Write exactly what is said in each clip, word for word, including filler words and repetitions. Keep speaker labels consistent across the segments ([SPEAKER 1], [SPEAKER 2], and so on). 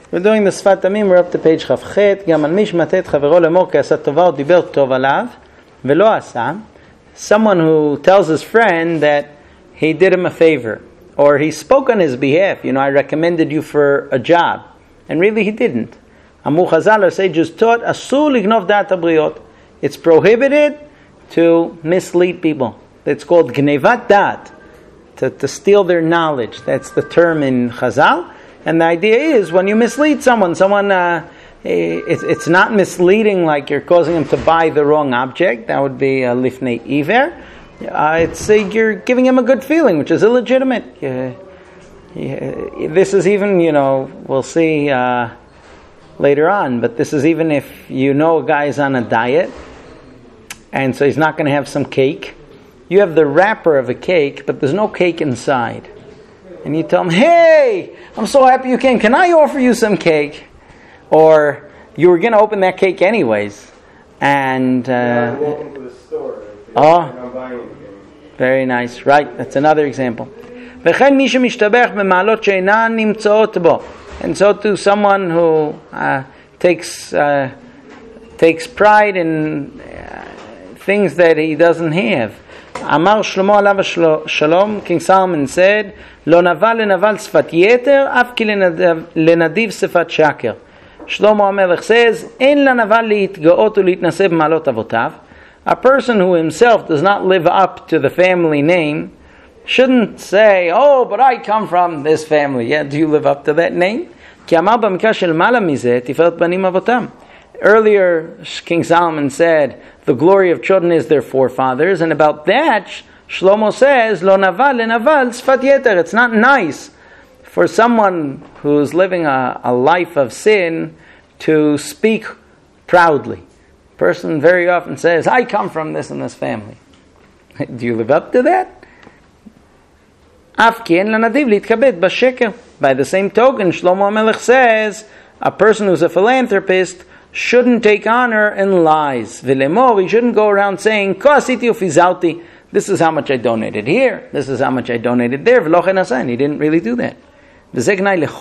[SPEAKER 1] We're doing the Sfat Amim, we're up to page Chavchet. גם על מי שמטה את חברו לאמור כי עשה טובה או דיבר טוב עליו ולא עשה. Someone who tells his friend that he did him a favor, or he spoke on his behalf. You know, I recommended you for a job, and really he didn't. Amu Chazal, our sages taught, Asur lignov dat habriot. It's prohibited to mislead people. It's called gnevat dat, to, to steal their knowledge. That's the term in Chazal. And the idea is, when you mislead someone, someone uh, it, it's not misleading like you're causing them to buy the wrong object. That would be a lifnei iver. Uh, it's uh, you're giving him a good feeling, which is illegitimate. Uh, yeah, this is even, you know, we'll see uh, later on, but this is even if you know a guy is on a diet, and so he's not going to have some cake. You have the wrapper of a cake, but there's no cake inside. And you tell him, hey, I'm so happy you came. Can I offer you some cake? Or you were going to open that cake anyways. And uh,
[SPEAKER 2] yeah, I'm walking to the store.
[SPEAKER 1] Oh,
[SPEAKER 2] I'm buying anything.
[SPEAKER 1] Very nice. Right, that's another example. וכן מי שמשתבח במעלות שאינן נמצאות בו. And so to someone who uh, takes uh, takes pride in uh, things that he doesn't have. Amar Shlomo alav shalom, King Solomon said, Lo naval lenaval sfat yeter, af ki lenadiv sfat shaker. Shlomo HaMelech says, En lanaval liitgaot u'liitnaseh b'malot avotav. A person who himself does not live up to the family name shouldn't say, oh, but I come from this family. Yeah, do you live up to that name? Ki amar b'mikra shel mala mizeh tiferet banim avotam. Earlier, King Solomon said, the glory of children is their forefathers, and about that, Shlomo says, Lo naval lenaval sfat yeter. It's not nice for someone who's living a, a life of sin to speak proudly. A person very often says, I come from this and this family. Do you live up to that? Af ki en lanadiv litkabed b'sheker. By the same token, Shlomo HaMelech says, a person who's a philanthropist shouldn't take honor in lies. V'lemor, he shouldn't go around saying, Ko asiti ufizauti. This is how much I donated here. This is how much I donated there. V'lo chen asa. He didn't really do that. This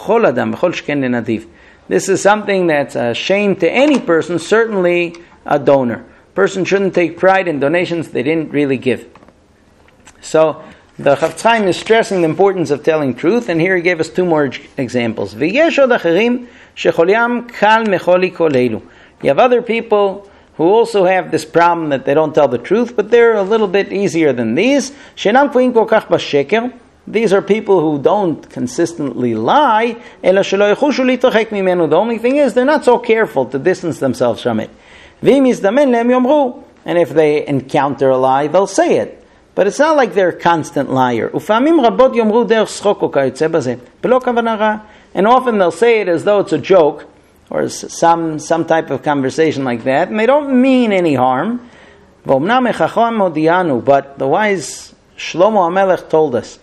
[SPEAKER 1] is something that's a shame to any person, certainly a donor. Person shouldn't take pride in donations they didn't really give. So the Chafetz Chaim is stressing the importance of telling truth, and here he gave us two more examples. You have other people who also have this problem that they don't tell the truth, but they're a little bit easier than these. These are people who don't consistently lie. The only thing is, they're not so careful to distance themselves from it. And if they encounter a lie, they'll say it. But it's not like they're a constant liar. And often they'll say it as though it's a joke, or some some type of conversation like that, and they don't mean any harm. But the wise Shlomo HaMelech told us,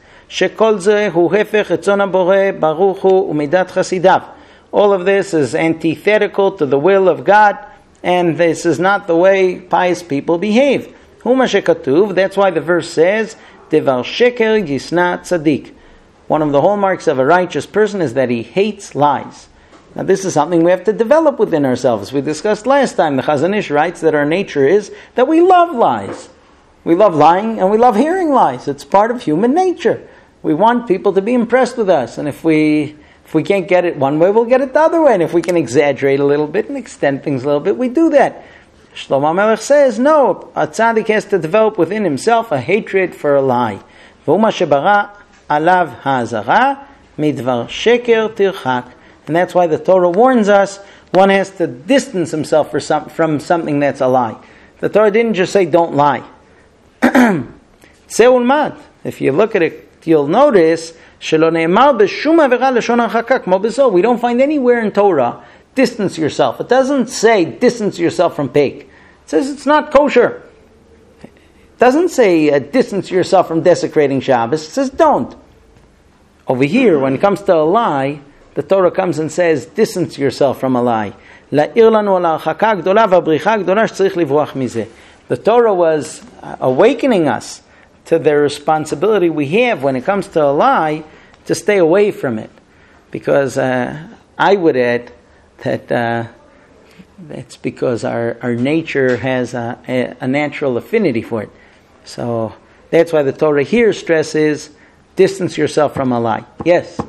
[SPEAKER 1] all of this is antithetical to the will of God, and this is not the way pious people behave. That's why the verse says, Devar sheker yisna tzadik. One of the hallmarks of a righteous person is that he hates lies. Now this is something we have to develop within ourselves. We discussed last time, the Chazon Ish writes that our nature is that we love lies. We love lying and we love hearing lies. It's part of human nature. We want people to be impressed with us, and if we if we can't get it one way, we'll get it the other way. And if we can exaggerate a little bit and extend things a little bit, we do that. Shlomo HaMelech says, no, a tzaddik has to develop within himself a hatred for a lie. V'uma shebara alav ha'azara midvar sheker tirchak. And that's why the Torah warns us, one has to distance himself for some, from something that's a lie. The Torah didn't just say, don't lie. If you look at it, you'll notice, we don't find anywhere in Torah, distance yourself. It doesn't say, distance yourself from pig. It says it's not kosher. It doesn't say, uh, distance yourself from desecrating Shabbos. It says, don't. Over here, when it comes to a lie, the Torah comes and says, distance yourself from a lie. The Torah was awakening us to the responsibility we have when it comes to a lie, to stay away from it. Because uh, I would add that uh, that's because our, our nature has a, a, a natural affinity for it. So that's why the Torah here stresses distance yourself from a lie. Yes?